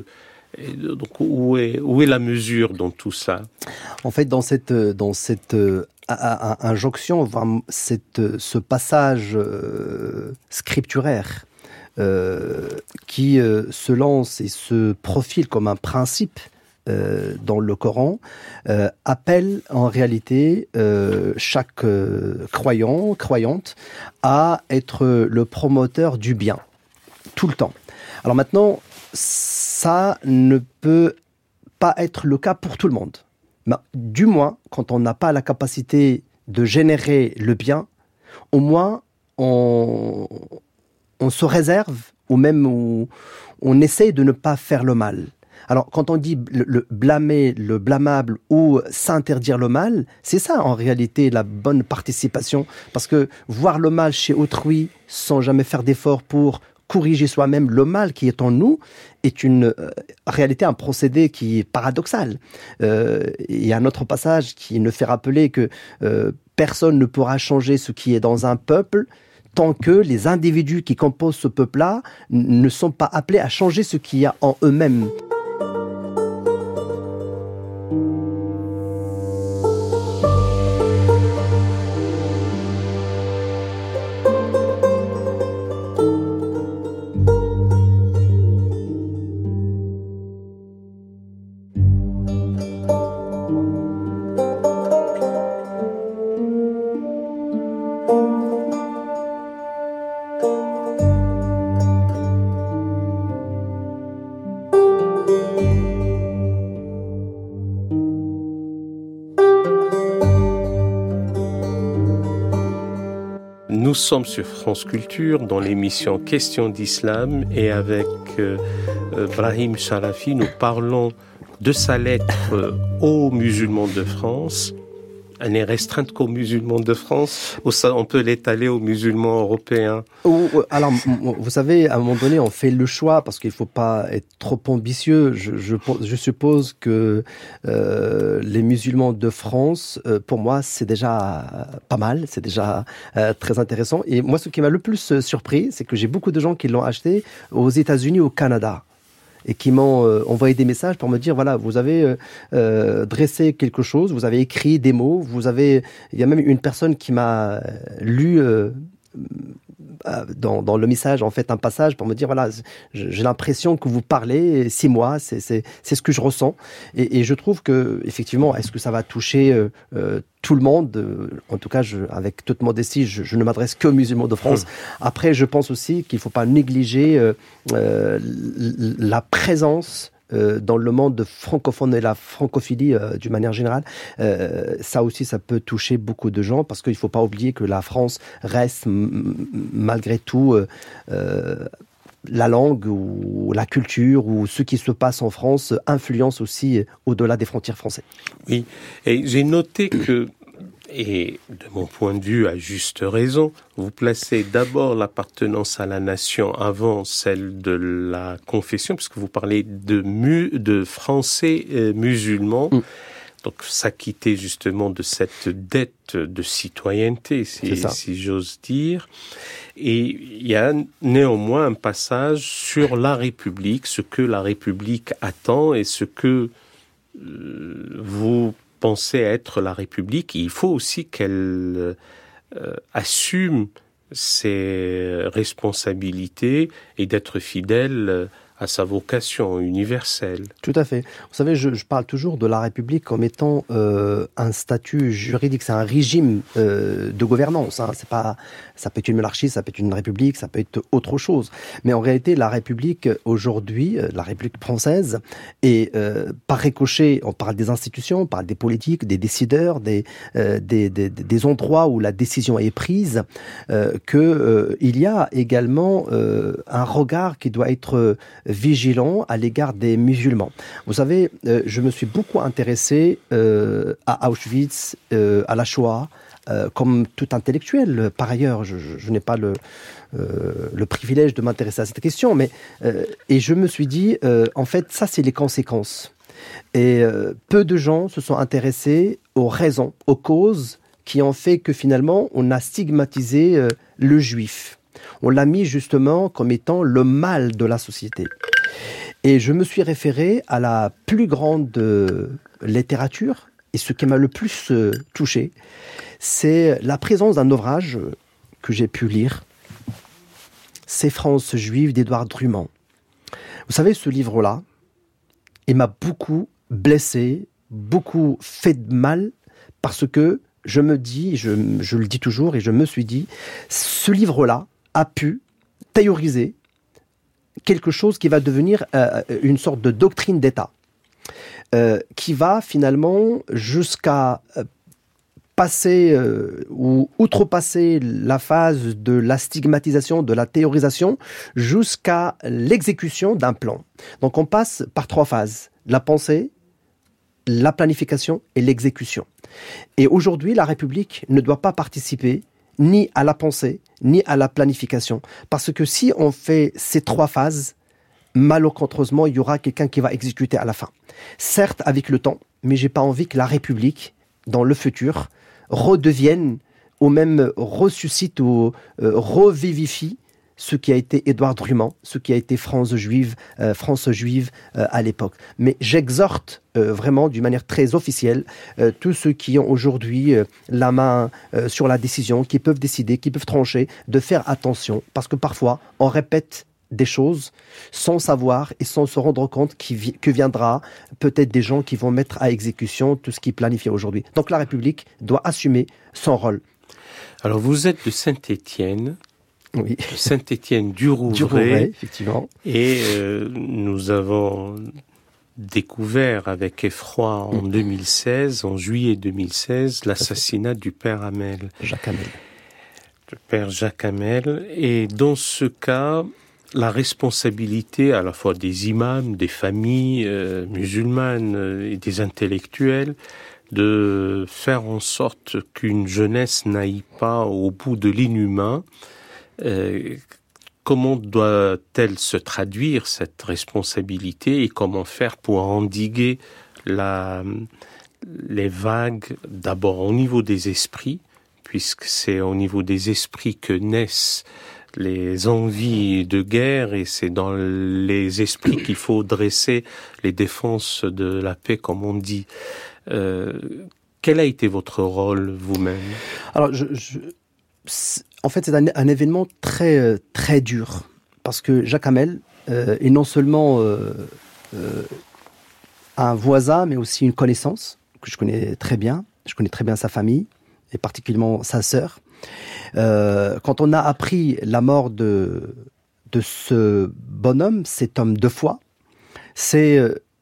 Et donc, où est, où est la mesure dans tout ça? En fait, dans cette, dans cette euh, injonction, cette, ce passage euh, scripturaire euh, qui euh, se lance et se profile comme un principe euh, dans le Coran, euh, appelle en réalité euh, chaque euh, croyant, croyante à être le promoteur du bien, tout le temps. Alors maintenant, ça ne peut pas être le cas pour tout le monde. Mais du moins, quand on n'a pas la capacité de générer le bien, au moins on, on se réserve, ou même on, on essaie de ne pas faire le mal. Alors, quand on dit le, le blâmer, le blâmable ou s'interdire le mal, c'est ça en réalité la bonne participation. Parce que voir le mal chez autrui sans jamais faire d'effort pour corriger soi-même le mal qui est en nous est une euh, réalité, un procédé qui est paradoxal. Euh, il y a un autre passage qui nous fait rappeler que euh, personne ne pourra changer ce qui est dans un peuple tant que les individus qui composent ce peuple-là n- ne sont pas appelés à changer ce qu'il y a en eux-mêmes. Nous sommes sur France Culture dans l'émission Questions d'Islam et avec euh, Brahim Sharafi, nous parlons de sa lettre euh, aux musulmans de France. Elle n'est restreinte qu'aux musulmans de France ou ça, on peut l'étaler aux musulmans européens? Alors, vous savez, à un moment donné, on fait le choix parce qu'il ne faut pas être trop ambitieux. Je, je, je suppose que euh, les musulmans de France, euh, pour moi, c'est déjà pas mal, c'est déjà euh, très intéressant. Et moi, ce qui m'a le plus surpris, c'est que j'ai beaucoup de gens qui l'ont acheté aux États-Unis, au Canada, et qui m'ont euh, envoyé des messages pour me dire, voilà, vous avez euh, euh, dressé quelque chose, vous avez écrit des mots, vous avez... Il y a même une personne qui m'a lu euh, dans, dans le message, en fait, un passage pour me dire, voilà, j'ai l'impression que vous parlez, six mois, c'est, c'est, c'est ce que je ressens. Et, et je trouve que, effectivement, est-ce que ça va toucher euh, euh, tout le monde? En tout cas, je, avec toute modestie, je, je ne m'adresse qu'aux musulmans de France. Mmh. Après, je pense aussi qu'il ne faut pas négliger euh, euh, la présence euh, dans le monde francophone et la francophilie euh, d'une manière générale. Euh, ça aussi, ça peut toucher beaucoup de gens parce qu'il ne faut pas oublier que la France reste m- malgré tout euh, euh, la langue ou la culture ou ce qui se passe en France influence aussi au-delà des frontières françaises. Oui, et j'ai noté que, et de mon point de vue, à juste raison, vous placez d'abord l'appartenance à la nation avant celle de la confession, puisque vous parlez de, mu- de Français euh, musulmans. Mm. Donc s'acquitter justement de cette dette de citoyenneté, si, si j'ose dire. Et il y a néanmoins un passage sur la République, ce que la République attend et ce que euh, vous pensez être la République. Et il faut aussi qu'elle euh, assume ses responsabilités et d'être fidèle à sa vocation universelle. Tout à fait. Vous savez, je, je parle toujours de la République comme étant euh, un statut juridique, c'est un régime euh, de gouvernance. Hein. C'est pas, ça peut être une monarchie, ça peut être une république, ça peut être autre chose. Mais en réalité, la République aujourd'hui, la République française, est euh, par ricochet, on parle des institutions, on parle des politiques, des décideurs, des, euh, des, des, des endroits où la décision est prise, euh, que euh, il y a également euh, un regard qui doit être vigilant à l'égard des musulmans. Vous savez, euh, je me suis beaucoup intéressé euh, à Auschwitz, euh, à la Shoah, euh, comme tout intellectuel. Par ailleurs, je, je, je n'ai pas le, euh, le privilège de m'intéresser à cette question, mais euh, et je me suis dit, euh, en fait, ça, c'est les conséquences. Et euh, peu de gens se sont intéressés aux raisons, aux causes qui ont fait que finalement, on a stigmatisé euh, le juif. On l'a mis justement comme étant le mal de la société. Et je me suis référé à la plus grande euh, littérature, et ce qui m'a le plus euh, touché, c'est la présence d'un ouvrage que j'ai pu lire, c'est France juive d'Édouard Drummond. Vous savez, ce livre-là, il m'a beaucoup blessé, beaucoup fait de mal, parce que je me dis, je, je le dis toujours, et je me suis dit, ce livre-là a pu théoriser quelque chose qui va devenir euh, une sorte de doctrine d'État, euh, qui va finalement jusqu'à euh, passer euh, ou outrepasser la phase de la stigmatisation, de la théorisation, jusqu'à l'exécution d'un plan. Donc on passe par trois phases: la pensée, la planification et l'exécution. Et aujourd'hui, la République ne doit pas participer ni à la pensée, ni à la planification. Parce que si on fait ces trois phases, malencontreusement, il y aura quelqu'un qui va exécuter à la fin. Certes, avec le temps, mais j'ai pas envie que la République, dans le futur, redevienne ou même ressuscite ou euh, revivifie ce qui a été Édouard Drummond, ce qui a été France juive, euh, France juive euh, à l'époque. Mais j'exhorte euh, vraiment d'une manière très officielle euh, tous ceux qui ont aujourd'hui euh, la main euh, sur la décision, qui peuvent décider, qui peuvent trancher, de faire attention, parce que parfois on répète des choses sans savoir et sans se rendre compte qui, que viendra peut-être des gens qui vont mettre à exécution tout ce qui est planifié aujourd'hui. Donc la République doit assumer son rôle. Alors vous êtes de Saint-Étienne. Oui. Saint-Étienne du Rouvray. Du Rouvray, effectivement. Et euh, nous avons découvert avec effroi en deux mille seize, en juillet deux mille seize, l'assassinat du père Hamel. Jacques Hamel. Le père Jacques Hamel. Et dans ce cas, la responsabilité à la fois des imams, des familles euh, musulmanes euh, et des intellectuels de faire en sorte qu'une jeunesse n'aille pas au bout de l'inhumain. Euh, comment doit-elle se traduire, cette responsabilité, et comment faire pour endiguer la, les vagues, d'abord au niveau des esprits, puisque c'est au niveau des esprits que naissent les envies de guerre, et c'est dans les esprits qu'il faut dresser les défenses de la paix, comme on dit. Euh, quel a été votre rôle, vous-même ? Alors, je... je... En fait, c'est un, un événement très, très dur, parce que Jacques Hamel euh, est non seulement euh, euh, un voisin, mais aussi une connaissance que je connais très bien. Je connais très bien sa famille, et particulièrement sa sœur. Euh, quand on a appris la mort de, de ce bonhomme, cet homme de foi, c'est,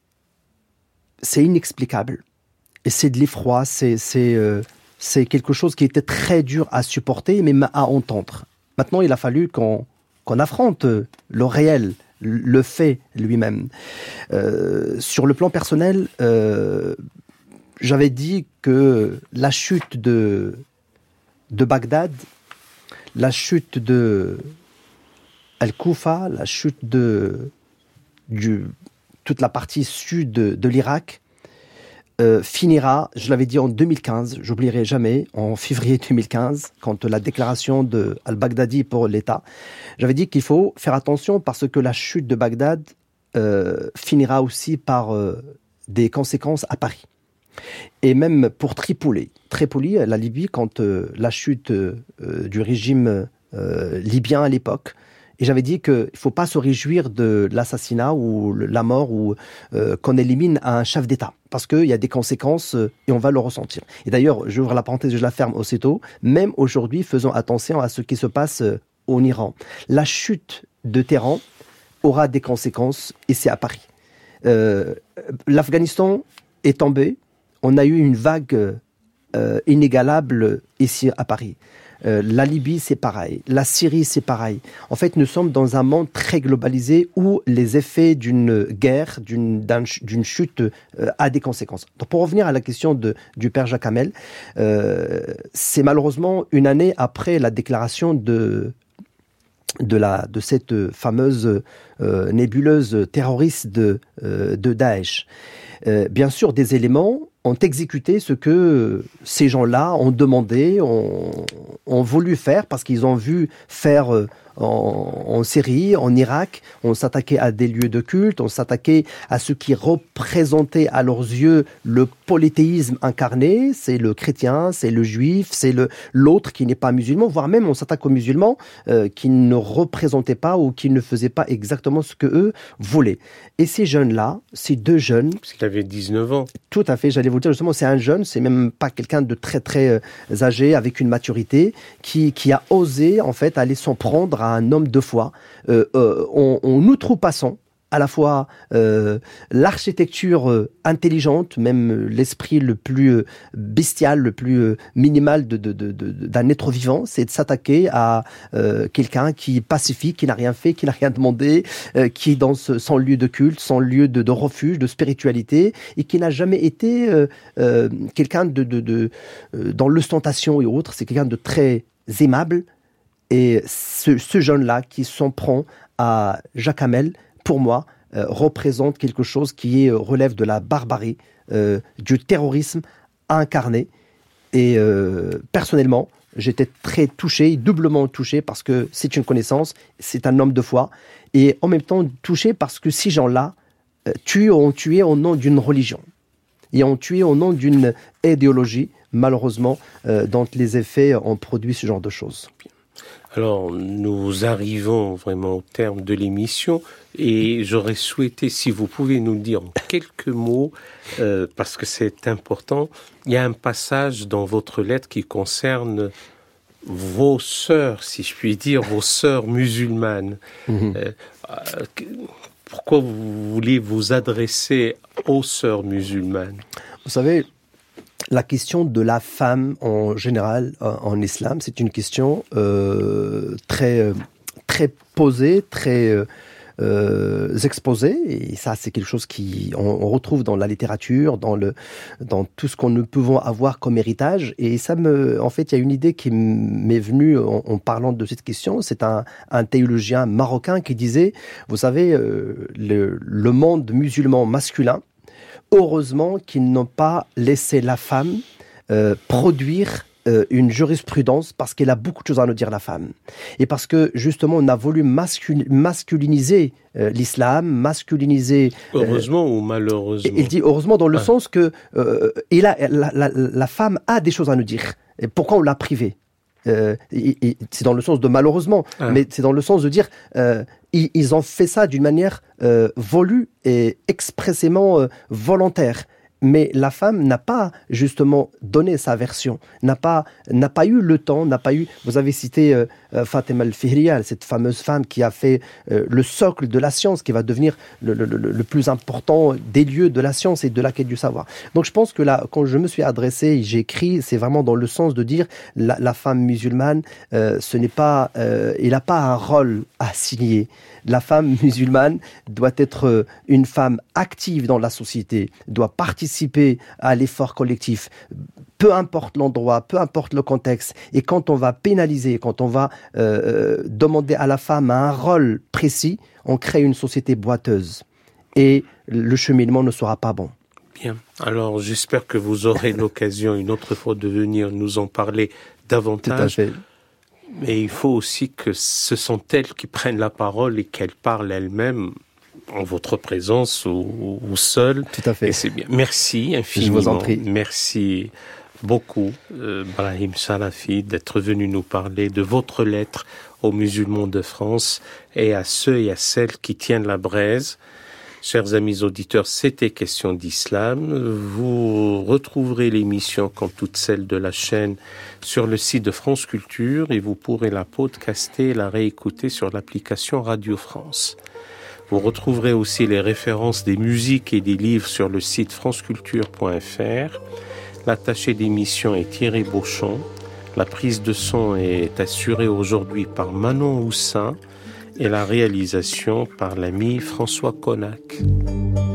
c'est inexplicable. Et c'est de l'effroi, c'est... c'est euh, C'est quelque chose qui était très dur à supporter, mais à entendre. Maintenant, il a fallu qu'on, qu'on affronte le réel, le fait lui-même. Euh, sur le plan personnel, euh, j'avais dit que la chute de, de Bagdad, la chute de Al-Koufa, la chute de du, toute la partie sud de, de l'Irak, Euh, finira, je l'avais dit en deux mille quinze, j'oublierai jamais, en février deux mille quinze, quand la déclaration de Al-Baghdadi pour l'État, j'avais dit qu'il faut faire attention parce que la chute de Bagdad euh, finira aussi par euh, des conséquences à Paris. Et même pour Tripoli, Tripoli, la Libye, quand euh, la chute euh, du régime euh, libyen à l'époque, et j'avais dit qu'il ne faut pas se réjouir de l'assassinat ou la mort ou euh, qu'on élimine un chef d'État. Parce qu'il y a des conséquences euh, et on va le ressentir. Et d'ailleurs, j'ouvre la parenthèse et je la ferme aussitôt. Même aujourd'hui, faisons attention à ce qui se passe euh, en Iran. La chute de Téhéran aura des conséquences et c'est à Paris. Euh, L'Afghanistan est tombé. On a eu une vague euh, inégalable ici à Paris. Euh, la Libye, c'est pareil. La Syrie, c'est pareil. En fait, nous sommes dans un monde très globalisé où les effets d'une guerre, d'une, d'un, d'une chute, euh, a des conséquences. Donc, pour revenir à la question de, du père Jacques Hamel, euh, c'est malheureusement une année après la déclaration de, de, la, de cette fameuse euh, nébuleuse terroriste de, euh, de Daesh. Euh, bien sûr, des éléments ont exécuté ce que ces gens-là ont demandé, ont, ont voulu faire, parce qu'ils ont vu faire euh, en, en Syrie, en Irak, on s'attaquait à des lieux de culte, on s'attaquait à ce qui représentait à leurs yeux le polythéisme incarné, c'est le chrétien, c'est le juif, c'est le, l'autre qui n'est pas musulman, voire même on s'attaque aux musulmans euh, qui ne représentaient pas ou qui ne faisaient pas exactement ce que eux voulaient. Et ces jeunes-là, ces deux jeunes... Parce qu'il avait dix-neuf ans. Tout à fait, j'allais vous dire justement, c'est un jeune, c'est même pas quelqu'un de très très euh, âgé, avec une maturité, qui, qui a osé en fait aller s'en prendre à un homme de foi, euh, euh, en, en outrepassant à la fois euh, l'architecture euh, intelligente, même l'esprit le plus euh, bestial, le plus euh, minimal de, de, de, de, d'un être vivant, c'est de s'attaquer à euh, quelqu'un qui est pacifique, qui n'a rien fait, qui n'a rien demandé, euh, qui est dans ce, son lieu de culte, son lieu de, de refuge, de spiritualité, et qui n'a jamais été euh, euh, quelqu'un de, de, de euh, dans l'ostentation et autres. C'est quelqu'un de très aimable. Et ce, ce jeune-là qui s'en prend à Jacques Hamel, pour moi, euh, représente quelque chose qui est, euh, relève de la barbarie, euh, du terrorisme incarné. Et euh, personnellement, j'étais très touché, doublement touché, parce que c'est une connaissance, c'est un homme de foi, et en même temps touché parce que ces gens-là euh, tuent, ont tué au nom d'une religion, et ont tué au nom d'une idéologie, malheureusement, euh, dont les effets ont produit ce genre de choses. Alors, nous arrivons vraiment au terme de l'émission et j'aurais souhaité, si vous pouvez nous le dire en quelques mots, euh, parce que c'est important, il y a un passage dans votre lettre qui concerne vos sœurs, si je puis dire, vos sœurs musulmanes. Mmh. Euh, euh, pourquoi vous voulez vous adresser aux sœurs musulmanes ? Vous savez, la question de la femme en général en islam, c'est une question euh, très très posée, très euh, exposée, et ça c'est quelque chose qui on, on retrouve dans la littérature, dans le dans tout ce qu'on ne pouvons avoir comme héritage. Et ça me, en fait, il y a une idée qui m'est venue en, en parlant de cette question. C'est un un théologien marocain qui disait, vous savez, euh, le, le monde musulman masculin, heureusement qu'ils n'ont pas laissé la femme euh, produire euh, une jurisprudence, parce qu'elle a beaucoup de choses à nous dire, la femme. Et parce que, justement, on a voulu mascul- masculiniser euh, l'islam, masculiniser... Euh, heureusement ou malheureusement ? Il dit heureusement dans le ah. sens que euh, et là, la, la, la femme a des choses à nous dire. Et pourquoi on l'a privée ? Euh, et, et, c'est dans le sens de malheureusement, ah. mais c'est dans le sens de dire euh, ils, ils ont fait ça d'une manière euh, voulue et expressément euh, volontaire. Mais la femme n'a pas justement donné sa version, n'a pas n'a pas eu le temps, n'a pas eu. Vous avez cité euh, Fatima al-Fihriya, cette fameuse femme qui a fait euh, le socle de la science, qui va devenir le, le, le, le plus important des lieux de la science et de la quête du savoir. Donc je pense que là, quand je me suis adressé, j'ai écrit, c'est vraiment dans le sens de dire la, la femme musulmane, euh, ce n'est pas, euh, il n'a pas un rôle à signer. La femme musulmane doit être une femme active dans la société, doit participer à l'effort collectif, peu importe l'endroit, peu importe le contexte. Et quand on va pénaliser, quand on va euh, demander à la femme un rôle précis, on crée une société boiteuse. Et le cheminement ne sera pas bon. Bien. Alors, j'espère que vous aurez l'occasion une autre fois de venir nous en parler davantage. Tout à fait. Mais il faut aussi que ce sont elles qui prennent la parole et qu'elles parlent elles-mêmes en votre présence ou, ou seules. Tout à fait. Et c'est bien. Merci infiniment. Je vous en prie. Merci beaucoup, euh, Brahim Salafi, d'être venu nous parler de votre lettre aux musulmans de France et à ceux et à celles qui tiennent la braise. Chers amis auditeurs, c'était Question d'Islam. Vous retrouverez l'émission, comme toutes celles de la chaîne, sur le site de France Culture et vous pourrez la podcaster et la réécouter sur l'application Radio France. Vous retrouverez aussi les références des musiques et des livres sur le site franceculture point f r. L'attaché d'émission est Thierry Beauchamp. La prise de son est assurée aujourd'hui par Manon Houssin et la réalisation par l'ami François Connac.